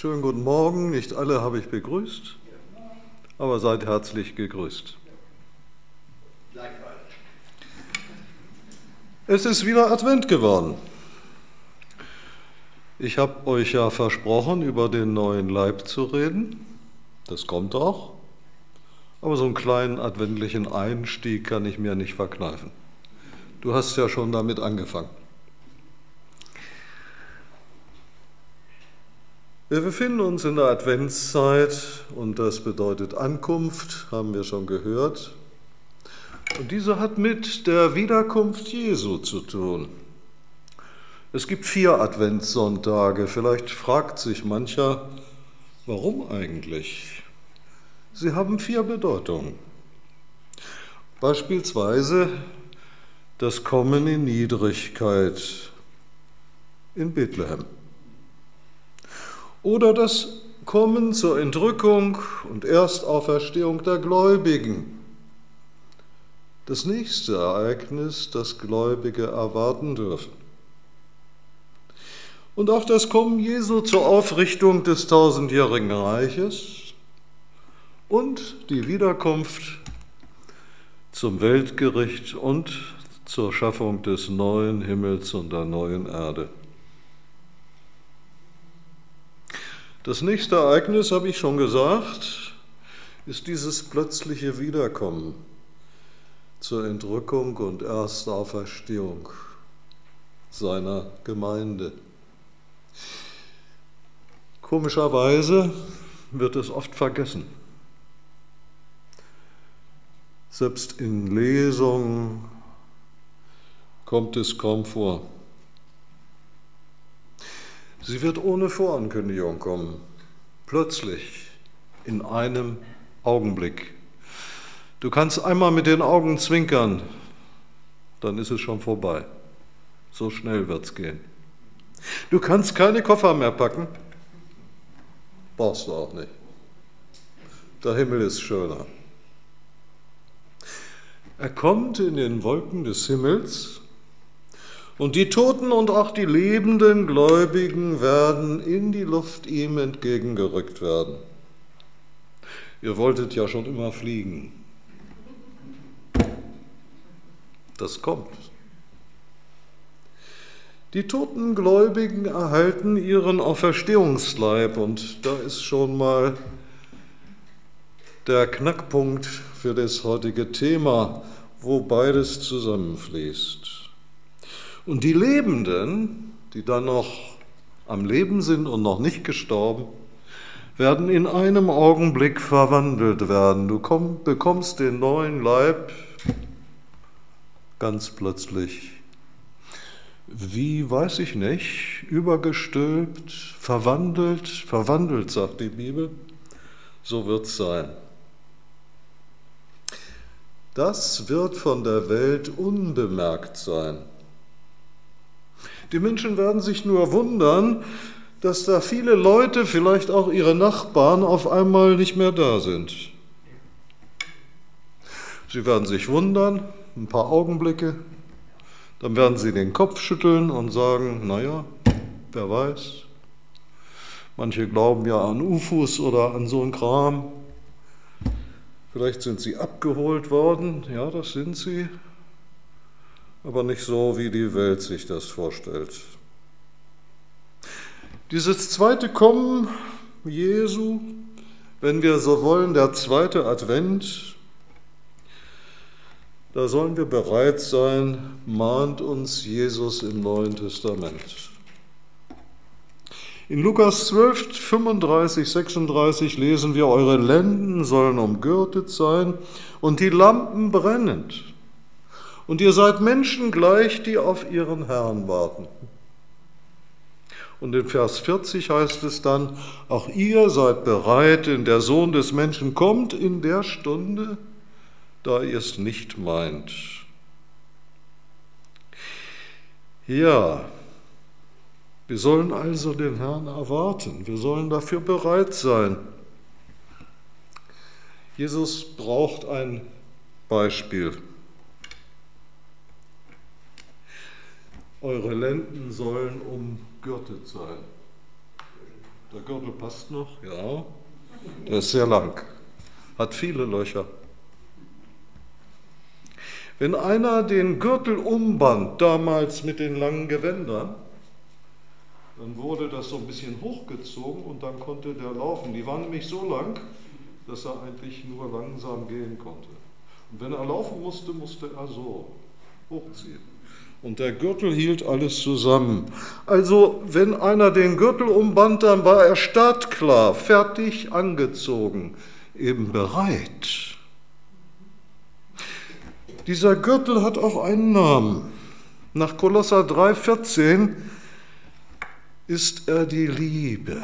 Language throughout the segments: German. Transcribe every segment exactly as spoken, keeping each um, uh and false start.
Schönen guten Morgen, nicht alle habe ich begrüßt, aber seid herzlich gegrüßt. Es ist wieder Advent geworden. Ich habe euch ja versprochen, über den neuen Leib zu reden. Das kommt auch. Aber so einen kleinen adventlichen Einstieg kann ich mir nicht verkneifen. Du hast ja schon damit angefangen. Wir befinden uns in der Adventszeit und das bedeutet Ankunft, haben wir schon gehört. Und diese hat mit der Wiederkunft Jesu zu tun. Es gibt vier Adventssonntage. Vielleicht fragt sich mancher, warum eigentlich? Sie haben vier Bedeutungen. Beispielsweise das Kommen in Niedrigkeit in Bethlehem. Oder das Kommen zur Entrückung und Erstauferstehung der Gläubigen. Das nächste Ereignis, das Gläubige erwarten dürfen. Und auch das Kommen Jesu zur Aufrichtung des tausendjährigen Reiches und die Wiederkunft zum Weltgericht und zur Schaffung des neuen Himmels und der neuen Erde. Das nächste Ereignis, habe ich schon gesagt, ist dieses plötzliche Wiederkommen zur Entrückung und Erstauferstehung seiner Gemeinde. Komischerweise wird es oft vergessen. Selbst in Lesungen kommt es kaum vor. Sie wird ohne Vorankündigung kommen, plötzlich, in einem Augenblick. Du kannst einmal mit den Augen zwinkern, dann ist es schon vorbei. So schnell wird's gehen. Du kannst keine Koffer mehr packen, brauchst du auch nicht. Der Himmel ist schöner. Er kommt in den Wolken des Himmels, und die Toten und auch die lebenden Gläubigen werden in die Luft ihm entgegengerückt werden. Ihr wolltet ja schon immer fliegen. Das kommt. Die toten Gläubigen erhalten ihren Auferstehungsleib, und da ist schon mal der Knackpunkt für das heutige Thema, wo beides zusammenfließt. Und die Lebenden, die dann noch am Leben sind und noch nicht gestorben, werden in einem Augenblick verwandelt werden. Du komm, bekommst den neuen Leib ganz plötzlich. Wie, weiß ich nicht, übergestülpt, verwandelt, verwandelt, sagt die Bibel, so wird es sein. Das wird von der Welt unbemerkt sein. Die Menschen werden sich nur wundern, dass da viele Leute, vielleicht auch ihre Nachbarn, auf einmal nicht mehr da sind. Sie werden sich wundern, ein paar Augenblicke, dann werden sie den Kopf schütteln und sagen, naja, wer weiß. Manche glauben ja an U F Os oder an so einen Kram. Vielleicht sind sie abgeholt worden, ja, das sind sie. Aber nicht so, wie die Welt sich das vorstellt. Dieses zweite Kommen Jesu, wenn wir so wollen, der zweite Advent, da sollen wir bereit sein, mahnt uns Jesus im Neuen Testament. In Lukas zwölf, fünfunddreißig, sechsunddreißig lesen wir, eure Lenden sollen umgürtet sein und die Lampen brennend. Und ihr seid Menschen gleich, die auf ihren Herrn warten. Und in Vers vierzig heißt es dann, auch ihr seid bereit, denn der Sohn des Menschen kommt in der Stunde, da ihr es nicht meint. Ja, wir sollen also den Herrn erwarten, wir sollen dafür bereit sein. Jesus braucht ein Beispiel. Eure Lenden sollen umgürtet sein. Der Gürtel passt noch, ja. Der ist sehr lang, hat viele Löcher. Wenn einer den Gürtel umband, damals mit den langen Gewändern, dann wurde das so ein bisschen hochgezogen und dann konnte der laufen. Die waren nämlich so lang, dass er eigentlich nur langsam gehen konnte. Und wenn er laufen musste, musste er so hochziehen. Und der Gürtel hielt alles zusammen. Also, wenn einer den Gürtel umband, dann war er startklar, fertig, angezogen, eben bereit. Dieser Gürtel hat auch einen Namen. Nach Kolosser drei vierzehn ist er die Liebe.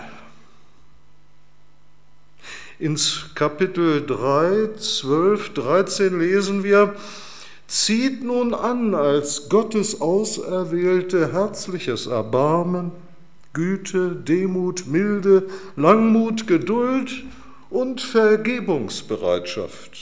Ins Kapitel drei, zwölf, dreizehn lesen wir: Zieht nun an als Gottes Auserwählte herzliches Erbarmen, Güte, Demut, Milde, Langmut, Geduld und Vergebungsbereitschaft.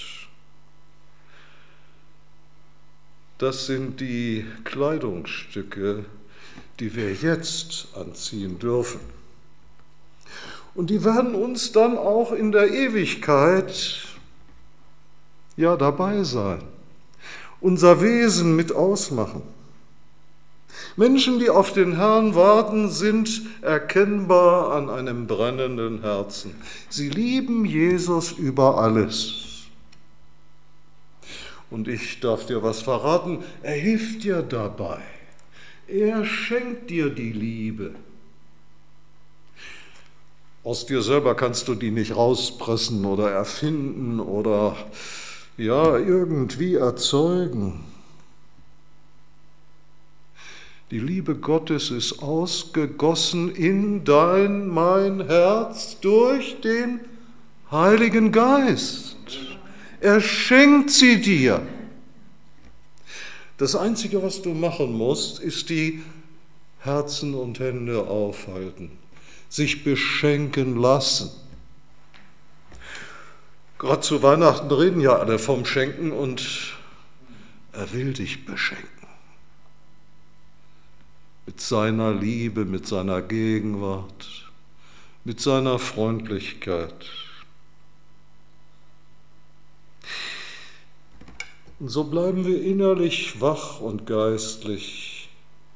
Das sind die Kleidungsstücke, die wir jetzt anziehen dürfen. Und die werden uns dann auch in der Ewigkeit ja dabei sein, unser Wesen mit ausmachen. Menschen, die auf den Herrn warten, sind erkennbar an einem brennenden Herzen. Sie lieben Jesus über alles. Und ich darf dir was verraten, er hilft dir dabei. Er schenkt dir die Liebe. Aus dir selber kannst du die nicht rauspressen oder erfinden oder ja, irgendwie erzeugen. Die Liebe Gottes ist ausgegossen in dein, mein Herz durch den Heiligen Geist. Er schenkt sie dir. Das Einzige, was du machen musst, ist die Herzen und Hände aufhalten, sich beschenken lassen. Gerade zu Weihnachten reden ja alle vom Schenken und er will dich beschenken. Mit seiner Liebe, mit seiner Gegenwart, mit seiner Freundlichkeit. Und so bleiben wir innerlich wach und geistlich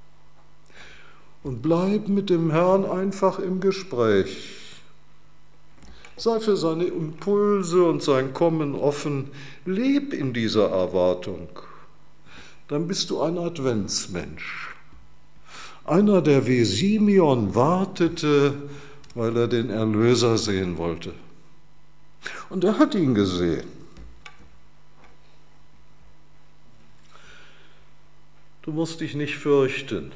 und bleiben mit dem Herrn einfach im Gespräch. Sei für seine Impulse und sein Kommen offen. Leb in dieser Erwartung. Dann bist du ein Adventsmensch. Einer, der wie Simeon wartete, weil er den Erlöser sehen wollte. Und er hat ihn gesehen. Du musst dich nicht fürchten.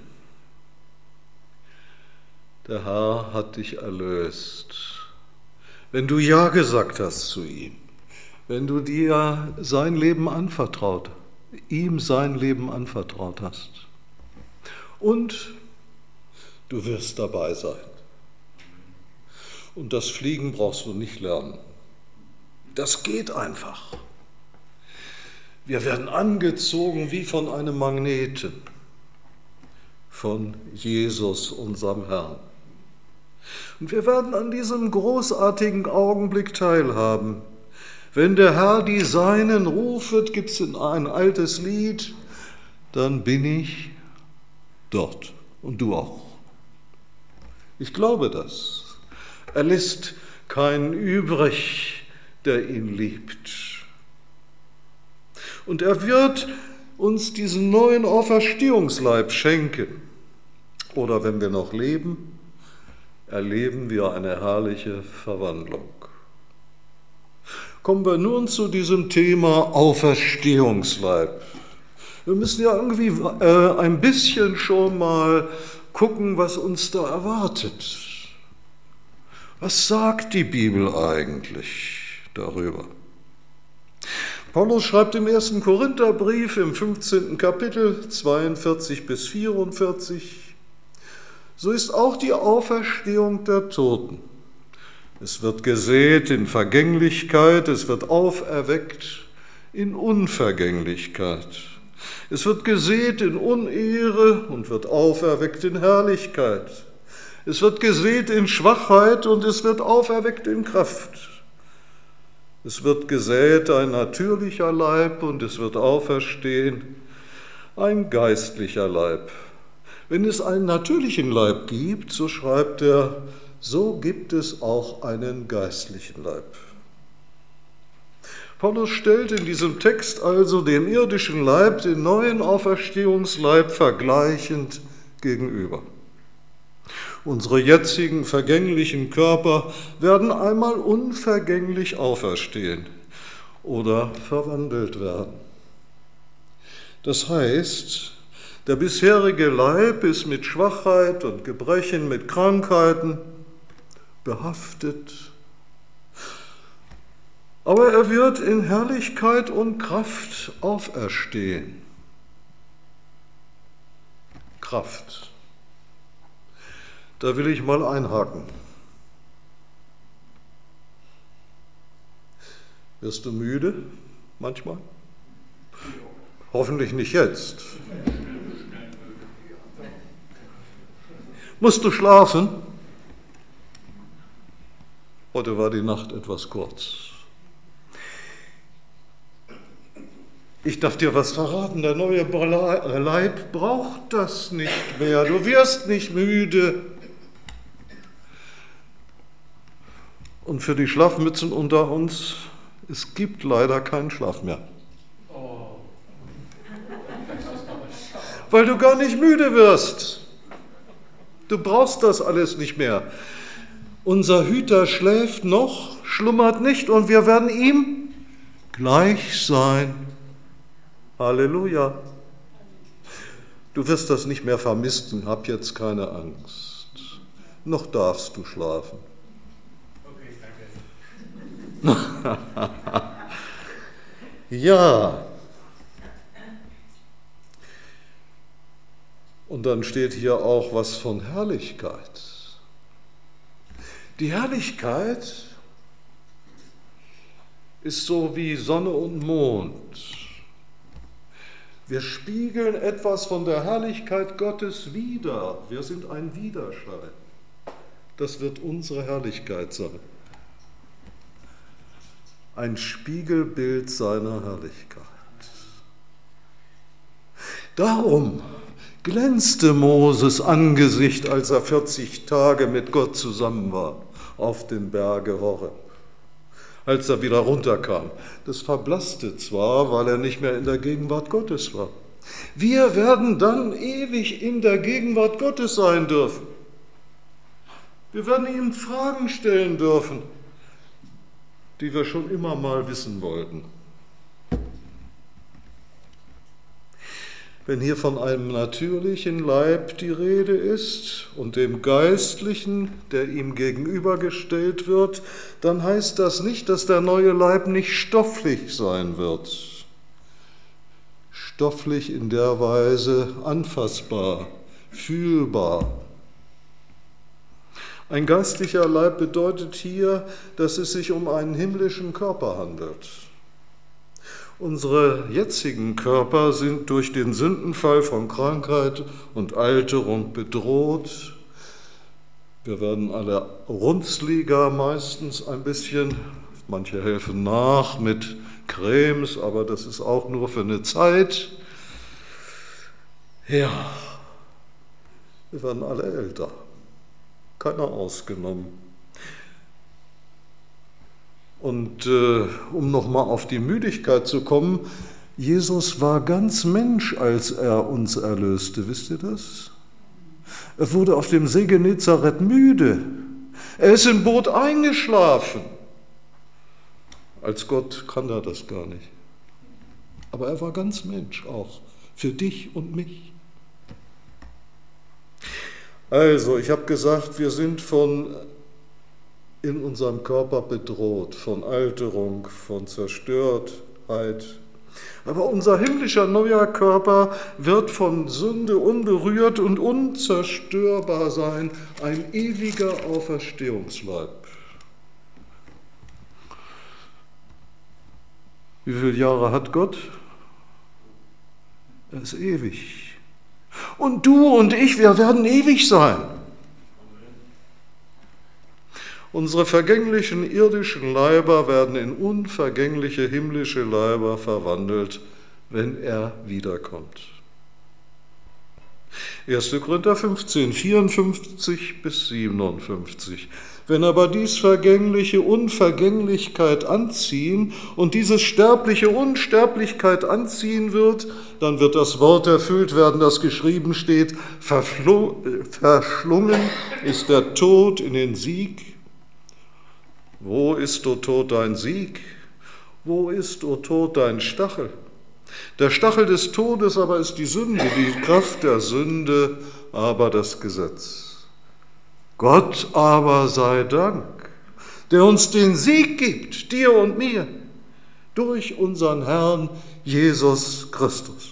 Der Herr hat dich erlöst. Wenn du Ja gesagt hast zu ihm, wenn du dir sein Leben anvertraut, ihm sein Leben anvertraut hast. Und du wirst dabei sein. Und das Fliegen brauchst du nicht lernen. Das geht einfach. Wir werden angezogen wie von einem Magneten, von Jesus, unserem Herrn. Und wir werden an diesem großartigen Augenblick teilhaben. Wenn der Herr die Seinen rufet, gibt es ein altes Lied, dann bin ich dort und du auch. Ich glaube das. Er lässt keinen übrig, der ihn liebt. Und er wird uns diesen neuen Auferstehungsleib schenken. Oder wenn wir noch leben, erleben wir eine herrliche Verwandlung. Kommen wir nun zu diesem Thema Auferstehungsleib. Wir müssen ja irgendwie äh, ein bisschen schon mal gucken, was uns da erwartet. Was sagt die Bibel eigentlich darüber? Paulus schreibt im ersten Korintherbrief im fünfzehnten Kapitel zweiundvierzig bis vierundvierzig, so ist auch die Auferstehung der Toten. Es wird gesät in Vergänglichkeit, es wird auferweckt in Unvergänglichkeit. Es wird gesät in Unehre und wird auferweckt in Herrlichkeit. Es wird gesät in Schwachheit und es wird auferweckt in Kraft. Es wird gesät ein natürlicher Leib und es wird auferstehen ein geistlicher Leib. Wenn es einen natürlichen Leib gibt, so schreibt er, so gibt es auch einen geistlichen Leib. Paulus stellt in diesem Text also den irdischen Leib, den neuen Auferstehungsleib vergleichend gegenüber. Unsere jetzigen vergänglichen Körper werden einmal unvergänglich auferstehen oder verwandelt werden. Das heißt, der bisherige Leib ist mit Schwachheit und Gebrechen, mit Krankheiten behaftet. Aber er wird in Herrlichkeit und Kraft auferstehen. Kraft. Da will ich mal einhaken. Wirst du müde manchmal? Hoffentlich nicht jetzt. Musst du schlafen? Heute war die Nacht etwas kurz. Ich darf dir was verraten, der neue Leib braucht das nicht mehr. Du wirst nicht müde. Und für die Schlafmützen unter uns, es gibt leider keinen Schlaf mehr. Weil du gar nicht müde wirst. Du brauchst das alles nicht mehr. Unser Hüter schläft noch, schlummert nicht und wir werden ihm gleich sein. Halleluja. Du wirst das nicht mehr vermissen, hab jetzt keine Angst. Noch darfst du schlafen. Okay, danke. Ja. Und dann steht hier auch was von Herrlichkeit. Die Herrlichkeit ist so wie Sonne und Mond. Wir spiegeln etwas von der Herrlichkeit Gottes wider. Wir sind ein Widerschein. Das wird unsere Herrlichkeit sein. Ein Spiegelbild seiner Herrlichkeit. Darum glänzte Moses Angesicht, als er vierzig Tage mit Gott zusammen war, auf dem Berge Horeb. Als er wieder runterkam. Das verblasste zwar, weil er nicht mehr in der Gegenwart Gottes war. Wir werden dann ewig in der Gegenwart Gottes sein dürfen. Wir werden ihm Fragen stellen dürfen, die wir schon immer mal wissen wollten. Wenn hier von einem natürlichen Leib die Rede ist und dem Geistlichen, der ihm gegenübergestellt wird, dann heißt das nicht, dass der neue Leib nicht stofflich sein wird. Stofflich in der Weise anfassbar, fühlbar. Ein geistlicher Leib bedeutet hier, dass es sich um einen himmlischen Körper handelt. Unsere jetzigen Körper sind durch den Sündenfall von Krankheit und Alterung bedroht. Wir werden alle runzliger meistens ein bisschen. Manche helfen nach mit Cremes, aber das ist auch nur für eine Zeit. Ja, wir werden alle älter. Keiner ausgenommen. Und äh, um nochmal auf die Müdigkeit zu kommen, Jesus war ganz Mensch, als er uns erlöste. Wisst ihr das? Er wurde auf dem See Genezareth müde. Er ist im Boot eingeschlafen. Als Gott kann er das gar nicht. Aber er war ganz Mensch auch, für dich und mich. Also, ich habe gesagt, wir sind von in unserem Körper bedroht, von Alterung, von Zerstörtheit. Aber unser himmlischer neuer Körper wird von Sünde unberührt und unzerstörbar sein, ein ewiger Auferstehungsleib. Wie viele Jahre hat Gott? Er ist ewig. Und du und ich, wir werden ewig sein. Unsere vergänglichen irdischen Leiber werden in unvergängliche himmlische Leiber verwandelt, wenn er wiederkommt. erster Korinther fünfzehn, vierundfünfzig bis siebenundfünfzig. Wenn aber dies Vergängliche Unvergänglichkeit anziehen und dieses Sterbliche Unsterblichkeit anziehen wird, dann wird das Wort erfüllt werden, das geschrieben steht: Verschlungen ist der Tod in den Sieg. Wo ist, o Tod, dein Sieg? Wo ist, o Tod, dein Stachel? Der Stachel des Todes aber ist die Sünde, die Kraft der Sünde aber das Gesetz. Gott aber sei Dank, der uns den Sieg gibt, dir und mir, durch unseren Herrn Jesus Christus.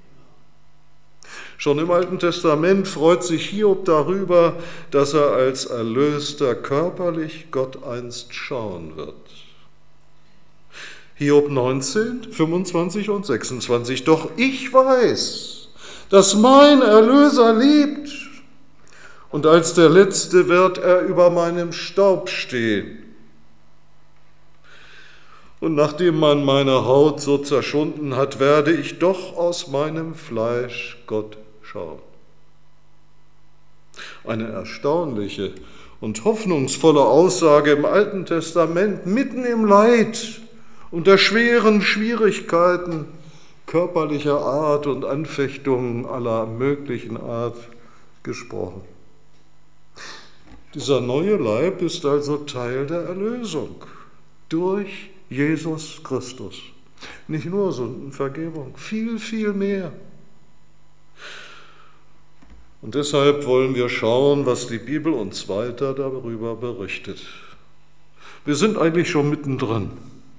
Schon im Alten Testament freut sich Hiob darüber, dass er als Erlöster körperlich Gott einst schauen wird. Hiob neunzehn, fünfundzwanzig und sechsundzwanzig. Doch ich weiß, dass mein Erlöser lebt, und als der Letzte wird er über meinem Staub stehen. Und nachdem man meine Haut so zerschunden hat, werde ich doch aus meinem Fleisch Gott schauen. Eine erstaunliche und hoffnungsvolle Aussage im Alten Testament, mitten im Leid, unter schweren Schwierigkeiten körperlicher Art und Anfechtungen aller möglichen Art gesprochen. Dieser neue Leib ist also Teil der Erlösung durch Jesus Christus. Nicht nur Sündenvergebung, viel, viel mehr. Und deshalb wollen wir schauen, was die Bibel uns weiter darüber berichtet. Wir sind eigentlich schon mittendrin.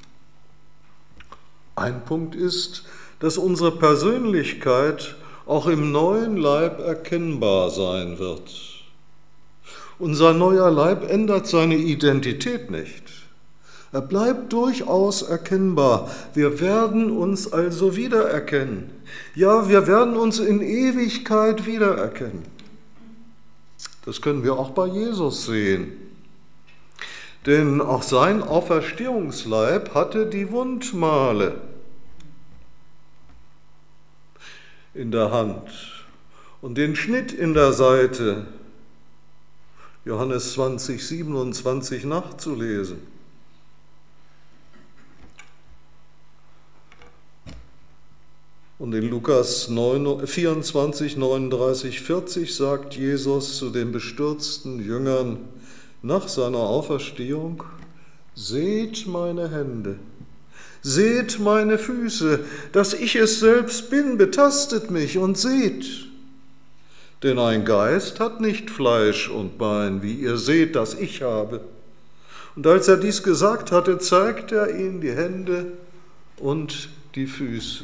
Ein Punkt ist, dass unsere Persönlichkeit auch im neuen Leib erkennbar sein wird. Unser neuer Leib ändert seine Identität nicht. Er bleibt durchaus erkennbar. Wir werden uns also wiedererkennen. Ja, wir werden uns in Ewigkeit wiedererkennen. Das können wir auch bei Jesus sehen. Denn auch sein Auferstehungsleib hatte die Wundmale in der Hand und den Schnitt in der Seite. Johannes zwanzig, siebenundzwanzig nachzulesen. Und in Lukas vierundzwanzig, neununddreißig, vierzig sagt Jesus zu den bestürzten Jüngern nach seiner Auferstehung: Seht meine Hände, seht meine Füße, dass ich es selbst bin, betastet mich und seht. Denn ein Geist hat nicht Fleisch und Bein, wie ihr seht, dass ich habe. Und als er dies gesagt hatte, zeigte er ihnen die Hände und die Füße.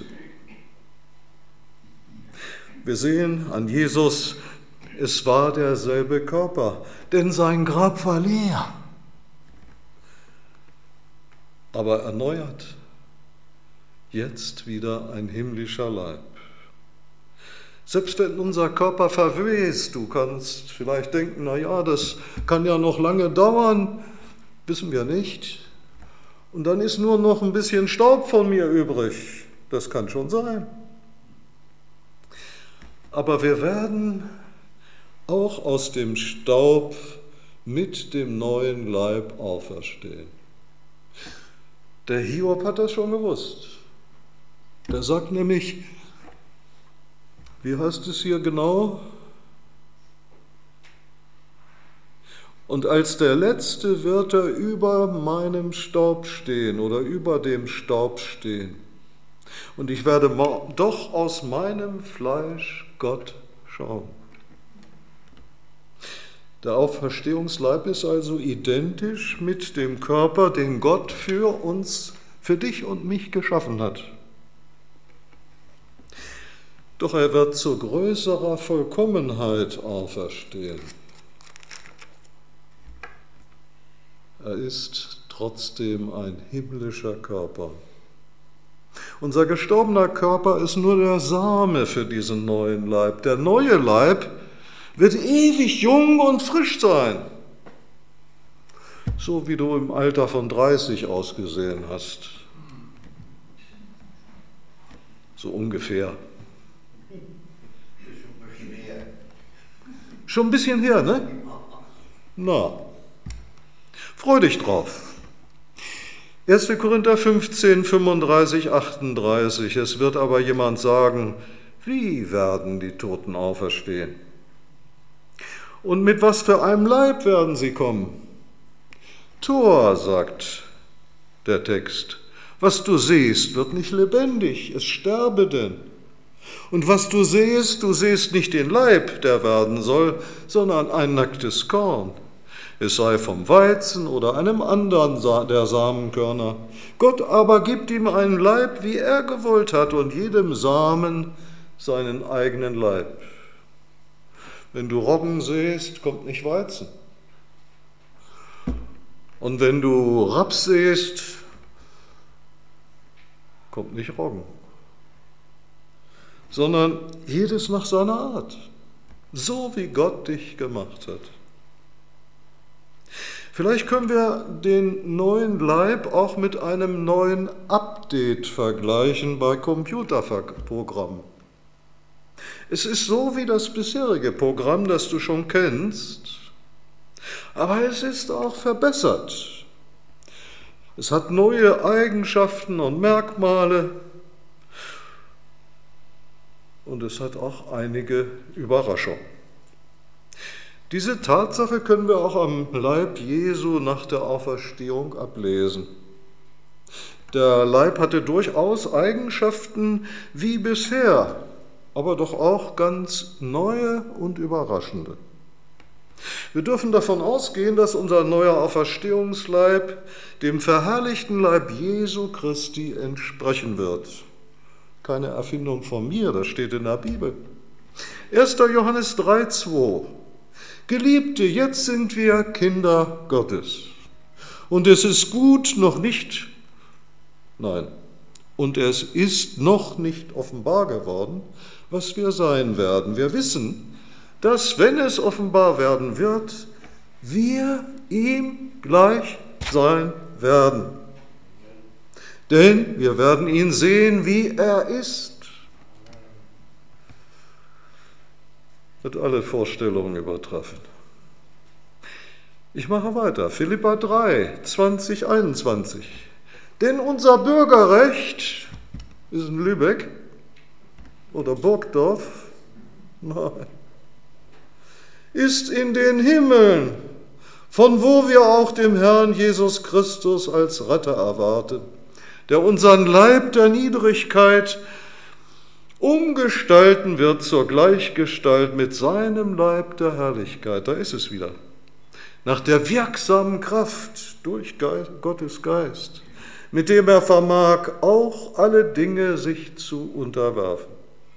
Wir sehen an Jesus, es war derselbe Körper, denn sein Grab war leer, aber erneuert, jetzt wieder ein himmlischer Leib. Selbst wenn unser Körper verwest, du kannst vielleicht denken, na ja, das kann ja noch lange dauern, wissen wir nicht. Und dann ist nur noch ein bisschen Staub von mir übrig. Das kann schon sein. Aber wir werden auch aus dem Staub mit dem neuen Leib auferstehen. Der Hiob hat das schon gewusst. Der sagt nämlich, wie heißt es hier genau? Und als der Letzte wird er über meinem Staub stehen oder über dem Staub stehen. Und ich werde doch aus meinem Fleisch Gott schauen. Der Auferstehungsleib ist also identisch mit dem Körper, den Gott für uns, für dich und mich geschaffen hat. Doch er wird zu größerer Vollkommenheit auferstehen. Er ist trotzdem ein himmlischer Körper. Unser gestorbener Körper ist nur der Same für diesen neuen Leib. Der neue Leib wird ewig jung und frisch sein. so wie du im Alter von dreißig ausgesehen hast. So ungefähr. Schon ein bisschen her, ne? Na, freu dich drauf. erster Korinther fünfzehn, fünfunddreißig, achtunddreißig. Es wird aber jemand sagen, wie werden die Toten auferstehen? Und mit was für einem Leib werden sie kommen? Tor, sagt der Text, was du siehst, wird nicht lebendig, es sterbe denn. Und was du siehst, du siehst nicht den Leib, der werden soll, sondern ein nacktes Korn. Es sei vom Weizen oder einem anderen der Samenkörner. Gott aber gibt ihm einen Leib, wie er gewollt hat, und jedem Samen seinen eigenen Leib. Wenn du Roggen säst, kommt nicht Weizen. Und wenn du Raps säst, kommt nicht Roggen. Sondern jedes nach seiner Art, so wie Gott dich gemacht hat. Vielleicht können wir den neuen Leib auch mit einem neuen Update vergleichen bei Computerprogrammen. Es ist so wie das bisherige Programm, das du schon kennst, aber es ist auch verbessert. Es hat neue Eigenschaften und Merkmale und es hat auch einige Überraschungen. Diese Tatsache können wir auch am Leib Jesu nach der Auferstehung ablesen. Der Leib hatte durchaus Eigenschaften wie bisher, aber doch auch ganz neue und überraschende. Wir dürfen davon ausgehen, dass unser neuer Auferstehungsleib dem verherrlichten Leib Jesu Christi entsprechen wird. Keine Erfindung von mir, das steht in der Bibel. erster Johannes drei, zwei. Geliebte, jetzt sind wir Kinder Gottes. Und es ist gut, noch nicht, nein, und es ist noch nicht offenbar geworden, was wir sein werden. Wir wissen, dass, wenn es offenbar werden wird, wir ihm gleich sein werden. Denn wir werden ihn sehen, wie er ist. Wird alle Vorstellungen übertreffen. Ich mache weiter. Philipper drei, zwanzig, einundzwanzig. Denn unser Bürgerrecht ist in Lübeck oder Burgdorf, nein, ist in den Himmeln, von wo wir auch dem Herrn Jesus Christus als Retter erwarten, der unseren Leib der Niedrigkeit umgestalten wird zur Gleichgestalt mit seinem Leib der Herrlichkeit. Da ist es wieder. Nach der wirksamen Kraft durch Gottes Geist, mit dem er vermag, auch alle Dinge sich zu unterwerfen.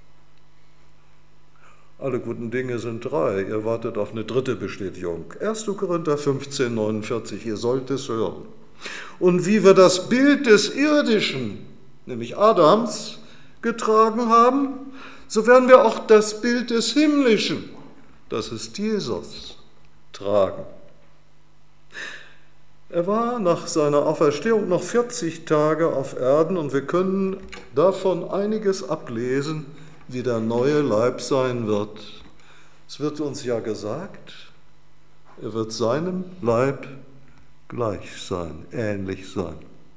Alle guten Dinge sind drei. Ihr wartet auf eine dritte Bestätigung. erster Korinther fünfzehn, neunundvierzig. Ihr sollt es hören. Und wie wir das Bild des Irdischen, nämlich Adams, getragen haben, so werden wir auch das Bild des Himmlischen, das ist Jesus, tragen. Er war nach seiner Auferstehung noch vierzig Tage auf Erden und wir können davon einiges ablesen, wie der neue Leib sein wird. Es wird uns ja gesagt, er wird seinem Leib gleich sein, ähnlich sein.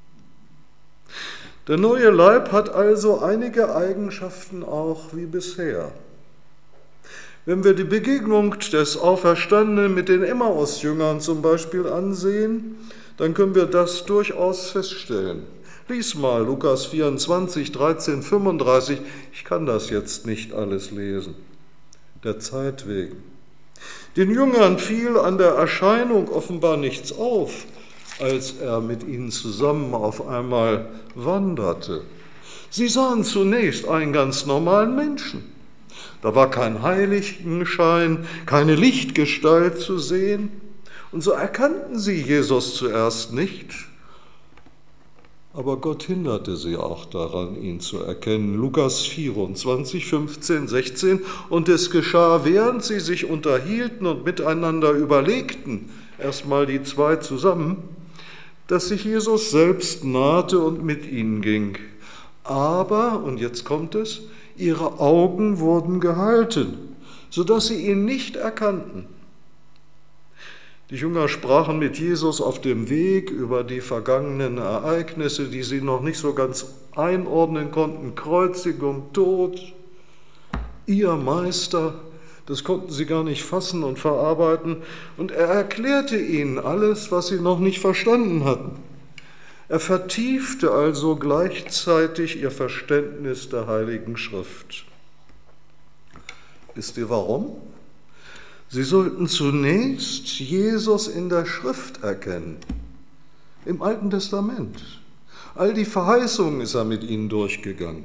Der neue Leib hat also einige Eigenschaften auch wie bisher. Wenn wir die Begegnung des Auferstandenen mit den Emmaus-Jüngern zum Beispiel ansehen, dann können wir das durchaus feststellen. Lies mal Lukas vierundzwanzig, dreizehn, fünfunddreißig. Ich kann das jetzt nicht alles lesen, der Zeit wegen. Den Jüngern fiel an der Erscheinung offenbar nichts auf, als er mit ihnen zusammen auf einmal wanderte. Sie sahen zunächst einen ganz normalen Menschen. Da war kein Heiligenschein, keine Lichtgestalt zu sehen. Und so erkannten sie Jesus zuerst nicht. Aber Gott hinderte sie auch daran, ihn zu erkennen. Lukas vierundzwanzig, fünfzehn, sechzehn. Und es geschah, während sie sich unterhielten und miteinander überlegten, erstmal die zwei zusammen, dass sich Jesus selbst nahte und mit ihnen ging. Aber, und jetzt kommt es, ihre Augen wurden gehalten, sodass sie ihn nicht erkannten. Die Jünger sprachen mit Jesus auf dem Weg über die vergangenen Ereignisse, die sie noch nicht so ganz einordnen konnten. Kreuzigung, Tod, ihr Meister, das konnten sie gar nicht fassen und verarbeiten. Und er erklärte ihnen alles, was sie noch nicht verstanden hatten. Er vertiefte also gleichzeitig ihr Verständnis der Heiligen Schrift. Wisst ihr warum? Sie sollten zunächst Jesus in der Schrift erkennen, im Alten Testament. All die Verheißungen ist er mit ihnen durchgegangen.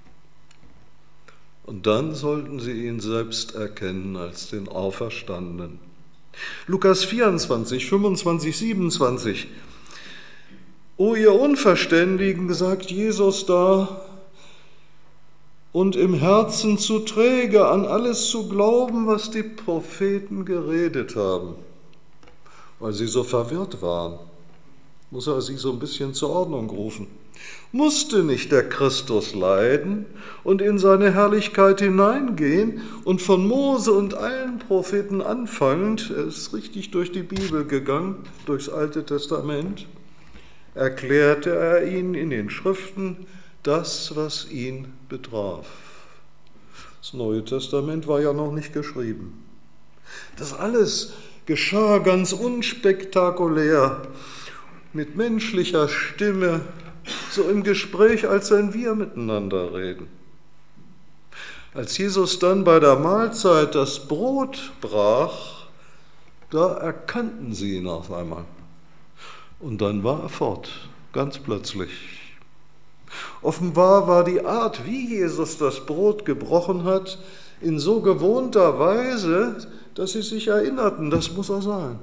Und dann sollten sie ihn selbst erkennen als den Auferstandenen. Lukas vierundzwanzig, fünfundzwanzig, siebenundzwanzig. O ihr Unverständigen, sagt Jesus da, und im Herzen zu träge, an alles zu glauben, was die Propheten geredet haben, weil sie so verwirrt waren. Muss er sie so ein bisschen zur Ordnung rufen. Musste nicht der Christus leiden und in seine Herrlichkeit hineingehen und von Mose und allen Propheten anfallend, er ist richtig durch die Bibel gegangen, durchs Alte Testament, erklärte er ihnen in den Schriften das, was ihn betraf. Das Neue Testament war ja noch nicht geschrieben. Das alles geschah ganz unspektakulär, mit menschlicher Stimme, so im Gespräch, als wenn wir miteinander reden. Als Jesus dann bei der Mahlzeit das Brot brach, da erkannten sie ihn auf einmal. Und dann war er fort, ganz plötzlich. Offenbar war die Art, wie Jesus das Brot gebrochen hat, in so gewohnter Weise, dass sie sich erinnerten, das muss er sein.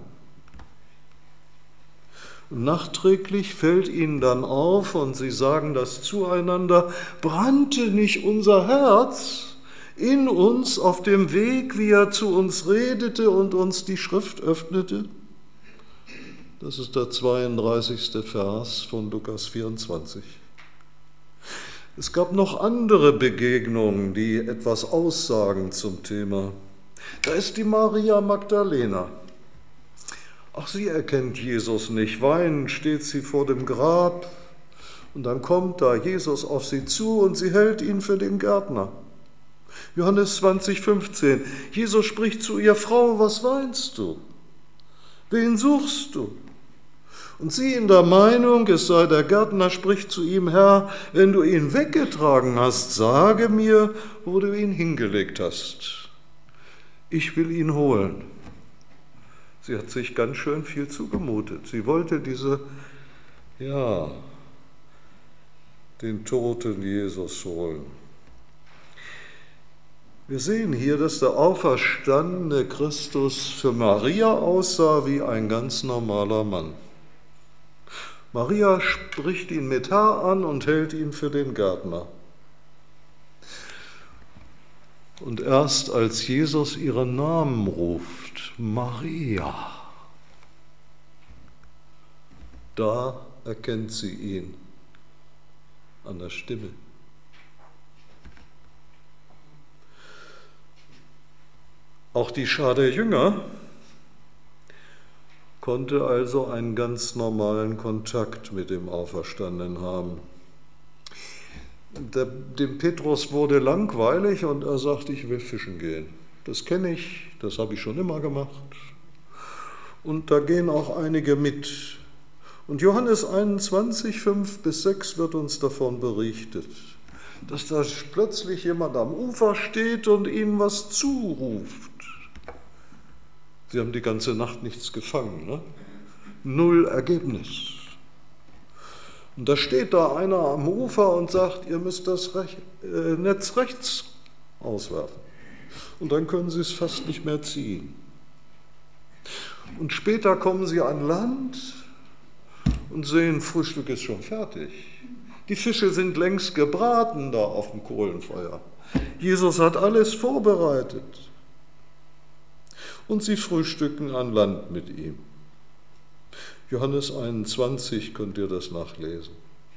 Und nachträglich fällt ihnen dann auf, und sie sagen das zueinander, brannte nicht unser Herz in uns auf dem Weg, wie er zu uns redete und uns die Schrift öffnete? Das ist der zweiunddreißigste Vers von Lukas vierundzwanzig. Es gab noch andere Begegnungen, die etwas aussagen zum Thema. Da ist die Maria Magdalena. Ach, sie erkennt Jesus nicht. Weinend steht sie vor dem Grab und dann kommt da Jesus auf sie zu und sie hält ihn für den Gärtner. Johannes zwanzig, fünfzehn. Jesus spricht zu ihr: Frau, was weinst du? Wen suchst du? Und sie in der Meinung, es sei der Gärtner, spricht zu ihm: Herr, wenn du ihn weggetragen hast, sage mir, wo du ihn hingelegt hast. Ich will ihn holen. Sie hat sich ganz schön viel zugemutet. Sie wollte diese, ja, den toten Jesus holen. Wir sehen hier, dass der auferstandene Christus für Maria aussah wie ein ganz normaler Mann. Maria spricht ihn mit Herr an und hält ihn für den Gärtner. Und erst als Jesus ihren Namen ruft, Maria, da erkennt sie ihn an der Stimme. Auch die Schar der Jünger konnte also einen ganz normalen Kontakt mit dem Auferstandenen haben. Der, dem Petrus wurde langweilig und er sagte, ich will fischen gehen. Das kenne ich, das habe ich schon immer gemacht. Und da gehen auch einige mit. Und Johannes einundzwanzig, fünf bis sechs wird uns davon berichtet, dass da plötzlich jemand am Ufer steht und ihnen was zuruft. Sie haben die ganze Nacht nichts gefangen, ne? Null Ergebnis. Und da steht da einer am Ufer und sagt, ihr müsst das Rech- äh, Netz rechts auswerfen. Und dann können sie es fast nicht mehr ziehen. Und später kommen sie an Land und sehen, Frühstück ist schon fertig. Die Fische sind längst gebraten da auf dem Kohlenfeuer. Jesus hat alles vorbereitet. Und sie frühstücken an Land mit ihm. Johannes einundzwanzig könnt ihr das nachlesen.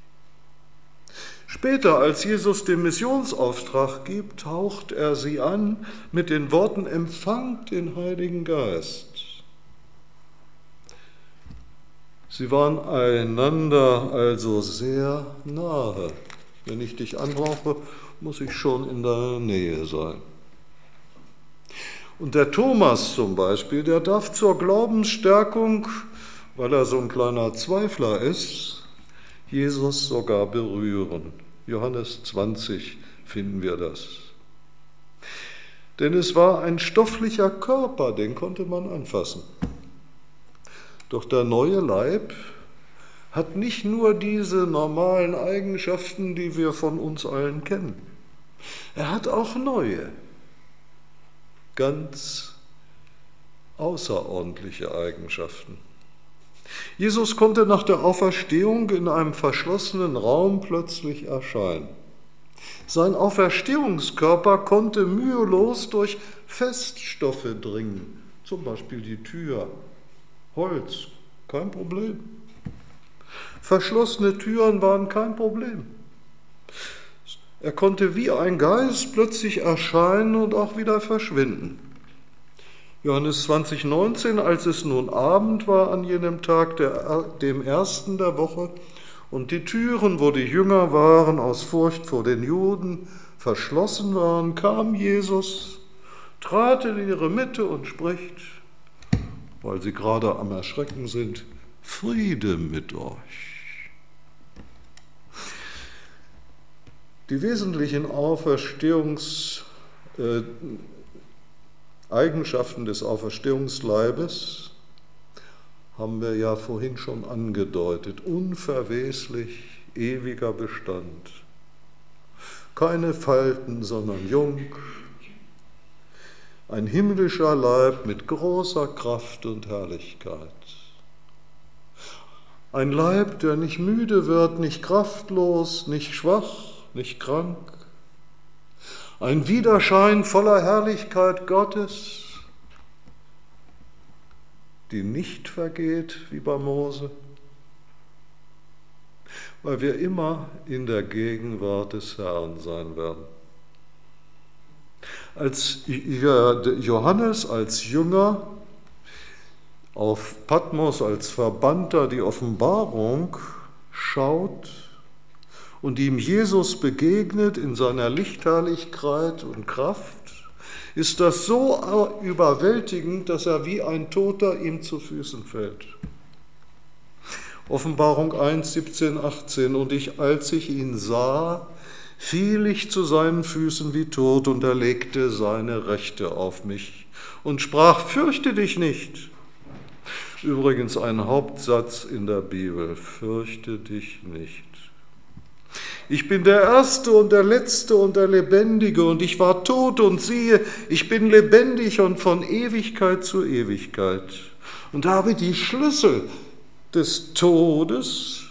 Später, als Jesus den Missionsauftrag gibt, haucht er sie an mit den Worten: Empfangt den Heiligen Geist. Sie waren einander also sehr nahe. Wenn ich dich anbrauche, muss ich schon in deiner Nähe sein. Und der Thomas zum Beispiel, der darf zur Glaubensstärkung, weil er so ein kleiner Zweifler ist, Jesus sogar berühren. Johannes zwanzig finden wir das. Denn es war ein stofflicher Körper, den konnte man anfassen. Doch der neue Leib hat nicht nur diese normalen Eigenschaften, die wir von uns allen kennen. Er hat auch neue, ganz außerordentliche Eigenschaften. Jesus konnte nach der Auferstehung in einem verschlossenen Raum plötzlich erscheinen. Sein Auferstehungskörper konnte mühelos durch Feststoffe dringen, zum Beispiel die Tür, Holz, kein Problem. Verschlossene Türen waren kein Problem. Er konnte wie ein Geist plötzlich erscheinen und auch wieder verschwinden. Johannes zwanzig, neunzehn, als es nun Abend war an jenem Tag, der, dem ersten der Woche, und die Türen, wo die Jünger waren, aus Furcht vor den Juden verschlossen waren, kam Jesus, trat in ihre Mitte und spricht, weil sie gerade am Erschrecken sind: Friede mit euch. Die wesentlichen Auferstehungs, äh, Eigenschaften des Auferstehungsleibes haben wir ja vorhin schon angedeutet. Unverweslich, ewiger Bestand. Keine Falten, sondern jung. Ein himmlischer Leib mit großer Kraft und Herrlichkeit. Ein Leib, der nicht müde wird, nicht kraftlos, nicht schwach, nicht krank. Ein Widerschein voller Herrlichkeit Gottes, die nicht vergeht wie bei Mose, weil wir immer in der Gegenwart des Herrn sein werden. Als Johannes als Jünger auf Patmos als Verbannter die Offenbarung schaut und ihm Jesus begegnet in seiner Lichtherrlichkeit und Kraft, ist das so überwältigend, dass er wie ein Toter ihm zu Füßen fällt. Offenbarung eins, siebzehn, achtzehn, und ich, als ich ihn sah, fiel ich zu seinen Füßen wie tot und er legte seine Rechte auf mich und sprach: Fürchte dich nicht. Übrigens ein Hauptsatz in der Bibel: Fürchte dich nicht. Ich bin der Erste und der Letzte und der Lebendige, und ich war tot und siehe, ich bin lebendig und von Ewigkeit zu Ewigkeit und habe die Schlüssel des Todes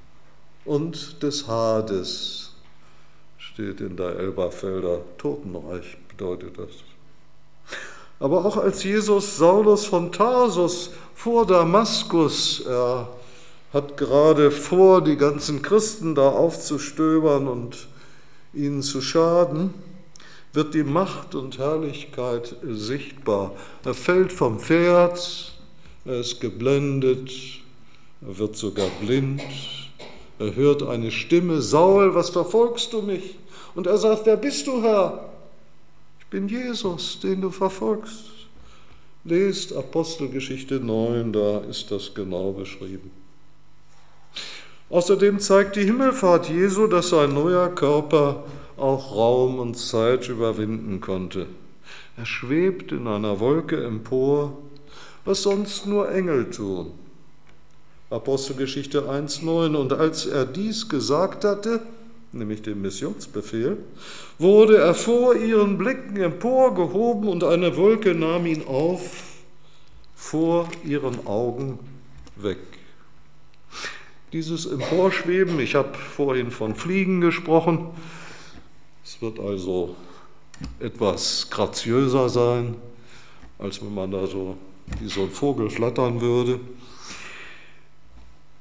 und des Hades, steht in der Elberfelder Totenreich, bedeutet das. Aber auch als Jesus Saulus von Tarsus vor Damaskus, er hat gerade vor, die ganzen Christen da aufzustöbern und ihnen zu schaden, wird die Macht und Herrlichkeit sichtbar. Er fällt vom Pferd, er ist geblendet, er wird sogar blind, er hört eine Stimme: Saul, was verfolgst du mich? Und er sagt: Wer bist du, Herr? Ich bin Jesus, den du verfolgst. Lest Apostelgeschichte neun, da ist das genau beschrieben. Außerdem zeigt die Himmelfahrt Jesu, dass sein neuer Körper auch Raum und Zeit überwinden konnte. Er schwebt in einer Wolke empor, was sonst nur Engel tun. Apostelgeschichte eins, neun. Und als er dies gesagt hatte, nämlich den Missionsbefehl, wurde er vor ihren Blicken emporgehoben und eine Wolke nahm ihn auf, vor ihren Augen weg. Dieses Emporschweben, ich habe vorhin von Fliegen gesprochen, es wird also etwas graziöser sein, als wenn man da so wie so ein Vogel flattern würde.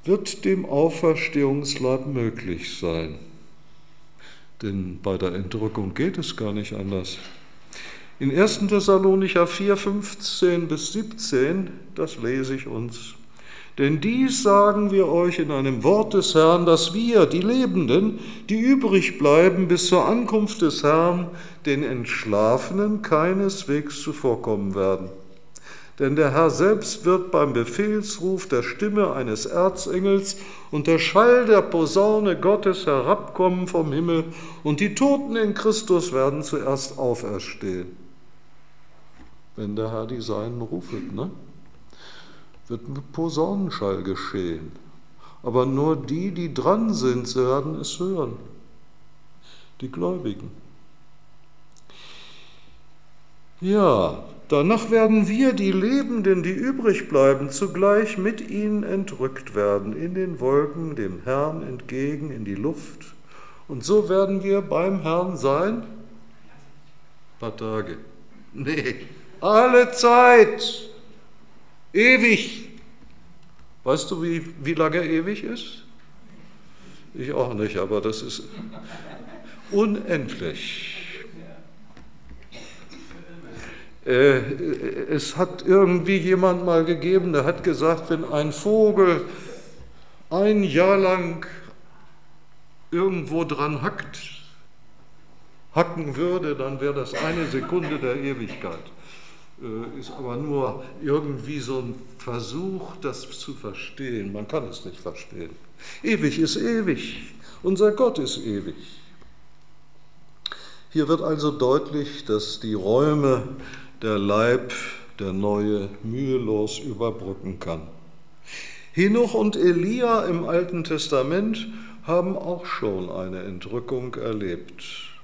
wird dem Auferstehungsleib möglich sein. Denn bei der Entrückung geht es gar nicht anders. In ersten Thessalonicher vier, fünfzehn bis siebzehn, das lese ich uns. Denn dies sagen wir euch in einem Wort des Herrn, dass wir, die Lebenden, die übrig bleiben bis zur Ankunft des Herrn, den Entschlafenen keineswegs zuvorkommen werden. Denn der Herr selbst wird beim Befehlsruf der Stimme eines Erzengels und der Schall der Posaune Gottes herabkommen vom Himmel, und die Toten in Christus werden zuerst auferstehen. Wenn der Herr die Seinen rufet, ne? Wird mit Posaunenschall geschehen. Aber nur die, die dran sind, sie werden es hören. Die Gläubigen. Ja, danach werden wir, die Lebenden, die übrig bleiben, zugleich mit ihnen entrückt werden, in den Wolken, dem Herrn entgegen, in die Luft. Und so werden wir beim Herrn sein? Ein paar Tage. Nee, alle Zeit. Ewig. Weißt du, wie, wie lange ewig ist? Ich auch nicht, aber das ist unendlich. Äh, es hat irgendwie jemand mal gegeben, der hat gesagt, wenn ein Vogel ein Jahr lang irgendwo dran hackt, hacken würde, dann wäre das eine Sekunde der Ewigkeit. Ist aber nur irgendwie so ein Versuch, das zu verstehen. Man kann es nicht verstehen. Ewig ist ewig. Unser Gott ist ewig. Hier wird also deutlich, dass die Räume der Leib, der Neue, mühelos überbrücken kann. Henoch und Elia im Alten Testament haben auch schon eine Entrückung erlebt.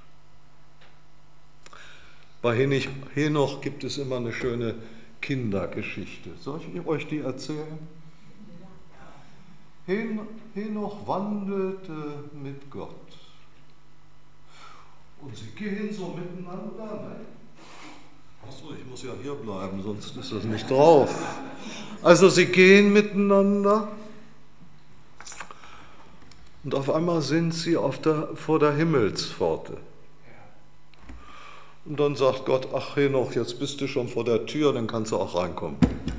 Bei Henoch gibt es immer eine schöne Kindergeschichte. Soll ich euch die erzählen? Henoch wandelte mit Gott. Und sie gehen so miteinander. Ne? Achso, ich muss ja hier bleiben, sonst ist das nicht drauf. Also sie gehen miteinander. Und auf einmal sind sie auf der, vor der Himmelspforte. Und dann sagt Gott, ach Henoch, jetzt bist du schon vor der Tür, dann kannst du auch reinkommen.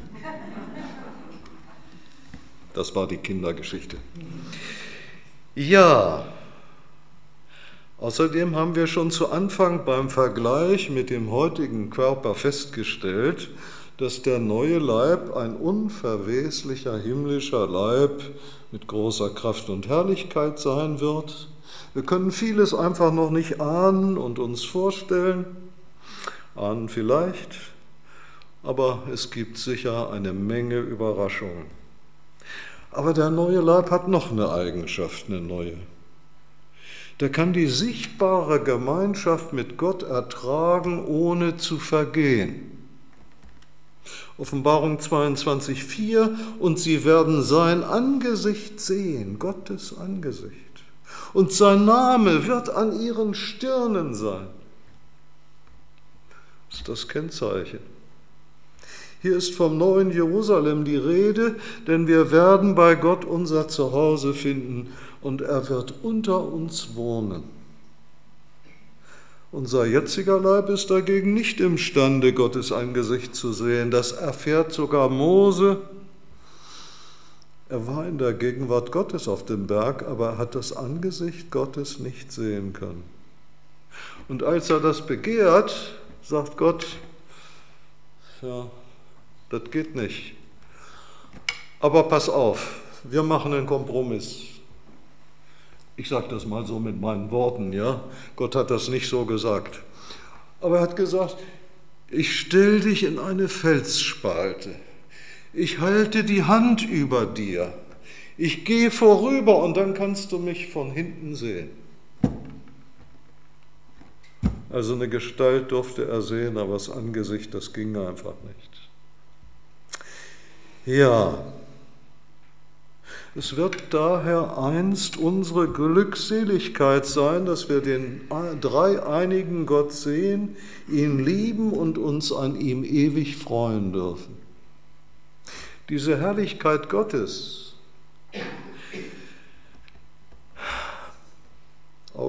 Das war die Kindergeschichte. Ja, außerdem haben wir schon zu Anfang beim Vergleich mit dem heutigen Körper festgestellt, dass der neue Leib ein unverweslicher himmlischer Leib mit großer Kraft und Herrlichkeit sein wird. Wir können vieles einfach noch nicht ahnen und uns vorstellen, ahnen vielleicht, aber es gibt sicher eine Menge Überraschungen. Aber der neue Leib hat noch eine Eigenschaft, eine neue. Der kann die sichtbare Gemeinschaft mit Gott ertragen, ohne zu vergehen. Offenbarung zweiundzwanzig, vier, und sie werden sein Angesicht sehen, Gottes Angesicht. Und sein Name wird an ihren Stirnen sein. Das ist das Kennzeichen. Hier ist vom neuen Jerusalem die Rede, denn wir werden bei Gott unser Zuhause finden und er wird unter uns wohnen. Unser jetziger Leib ist dagegen nicht imstande, Gottes Angesicht zu sehen. Das erfährt sogar Mose. Er war in der Gegenwart Gottes auf dem Berg, aber er hat das Angesicht Gottes nicht sehen können. Und als er das begehrt, sagt Gott, ja, das geht nicht. Aber pass auf, wir machen einen Kompromiss. Ich sage das mal so mit meinen Worten, ja. Gott hat das nicht so gesagt. Aber er hat gesagt, ich stelle dich in eine Felsspalte. Ich halte die Hand über dir. Ich gehe vorüber und dann kannst du mich von hinten sehen. Also eine Gestalt durfte er sehen, aber das Angesicht, das ging einfach nicht. Ja, es wird daher einst unsere Glückseligkeit sein, dass wir den dreieinigen Gott sehen, ihn lieben und uns an ihm ewig freuen dürfen. Diese Herrlichkeit Gottes,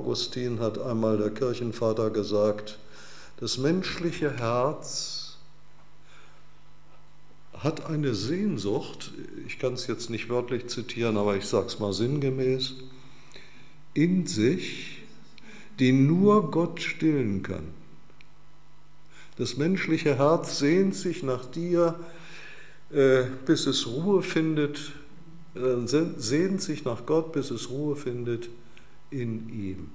Augustin hat einmal der Kirchenvater gesagt, das menschliche Herz hat eine Sehnsucht, ich kann es jetzt nicht wörtlich zitieren, aber ich sage es mal sinngemäß, in sich, die nur Gott stillen kann. Das menschliche Herz sehnt sich nach dir, äh, bis es Ruhe findet, äh, sehnt sich nach Gott, bis es Ruhe findet in ihm.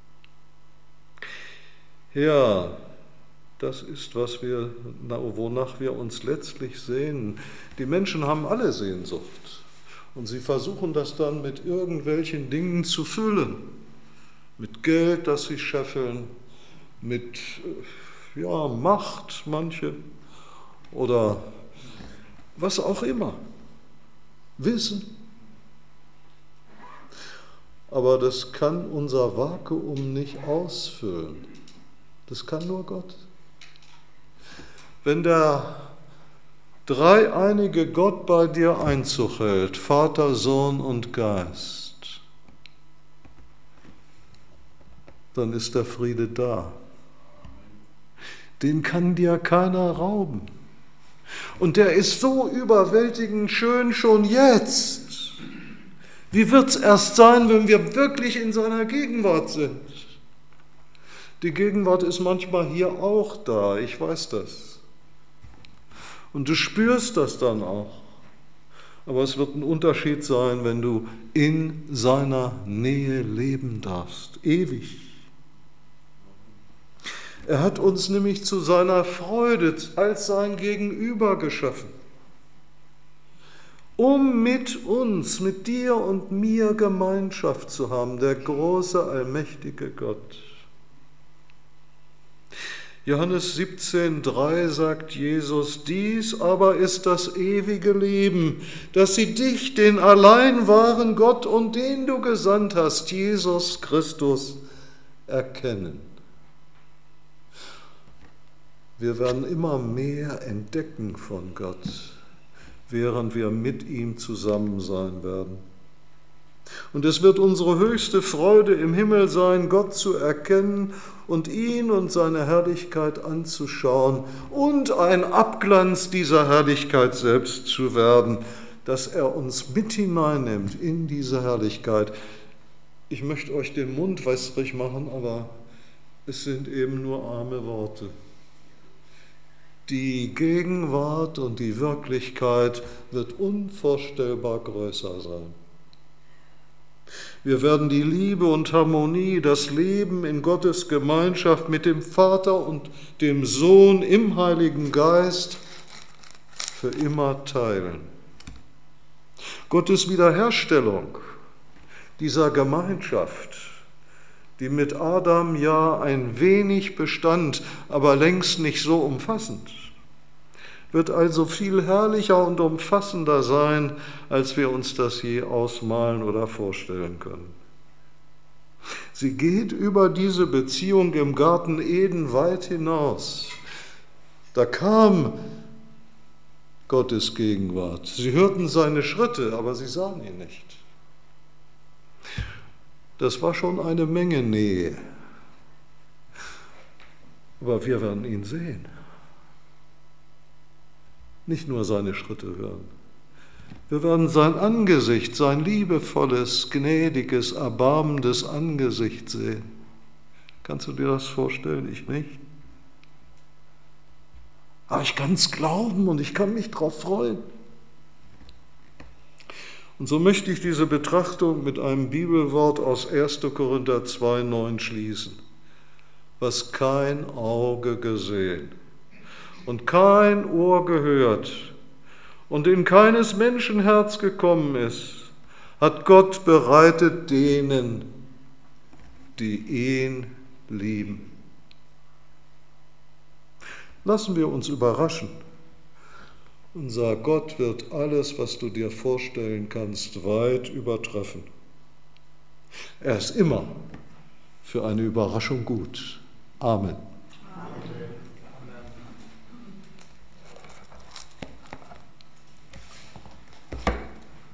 Ja, das ist, was wir, wonach wir uns letztlich sehnen. Die Menschen haben alle Sehnsucht und sie versuchen das dann mit irgendwelchen Dingen zu füllen. Mit Geld, das sie scheffeln, mit ja, Macht manche oder was auch immer. Wissen. Aber das kann unser Vakuum nicht ausfüllen. Das kann nur Gott. Wenn der dreieinige Gott bei dir Einzug hält, Vater, Sohn und Geist, dann ist der Friede da. Den kann dir keiner rauben. Und der ist so überwältigend schön schon jetzt. Wie wird es erst sein, wenn wir wirklich in seiner Gegenwart sind? Die Gegenwart ist manchmal hier auch da, ich weiß das. Und du spürst das dann auch. Aber es wird ein Unterschied sein, wenn du in seiner Nähe leben darfst, ewig. Er hat uns nämlich zu seiner Freude als sein Gegenüber geschaffen, um mit uns, mit dir und mir Gemeinschaft zu haben, der große, allmächtige Gott. Johannes siebzehn, drei sagt Jesus, dies aber ist das ewige Leben, dass sie dich, den allein wahren Gott und den du gesandt hast, Jesus Christus, erkennen. Wir werden immer mehr entdecken von Gott, während wir mit ihm zusammen sein werden. Und es wird unsere höchste Freude im Himmel sein, Gott zu erkennen und ihn und seine Herrlichkeit anzuschauen und ein Abglanz dieser Herrlichkeit selbst zu werden, dass er uns mit hineinnimmt in diese Herrlichkeit. Ich möchte euch den Mund wässrig machen, aber es sind eben nur arme Worte. Die Gegenwart und die Wirklichkeit wird unvorstellbar größer sein. Wir werden die Liebe und Harmonie, das Leben in Gottes Gemeinschaft mit dem Vater und dem Sohn im Heiligen Geist für immer teilen. Gottes Wiederherstellung dieser Gemeinschaft, die mit Adam ja ein wenig bestand, aber längst nicht so umfassend, wird also viel herrlicher und umfassender sein, als wir uns das je ausmalen oder vorstellen können. Sie geht über diese Beziehung im Garten Eden weit hinaus. Da kam Gottes Gegenwart. Sie hörten seine Schritte, aber sie sahen ihn nicht. Das war schon eine Menge Nähe. Aber wir werden ihn sehen. Nicht nur seine Schritte hören. Wir werden sein Angesicht, sein liebevolles, gnädiges, erbarmendes Angesicht sehen. Kannst du dir das vorstellen? Ich nicht. Aber ich kann es glauben und ich kann mich darauf freuen. Und so möchte ich diese Betrachtung mit einem Bibelwort aus erster Korinther zwei, neun schließen. Was kein Auge gesehen und kein Ohr gehört und in keines Menschen Herz gekommen ist, hat Gott bereitet denen, die ihn lieben. Lassen wir uns überraschen. Unser Gott wird alles, was du dir vorstellen kannst, weit übertreffen. Er ist immer für eine Überraschung gut. Amen. Amen.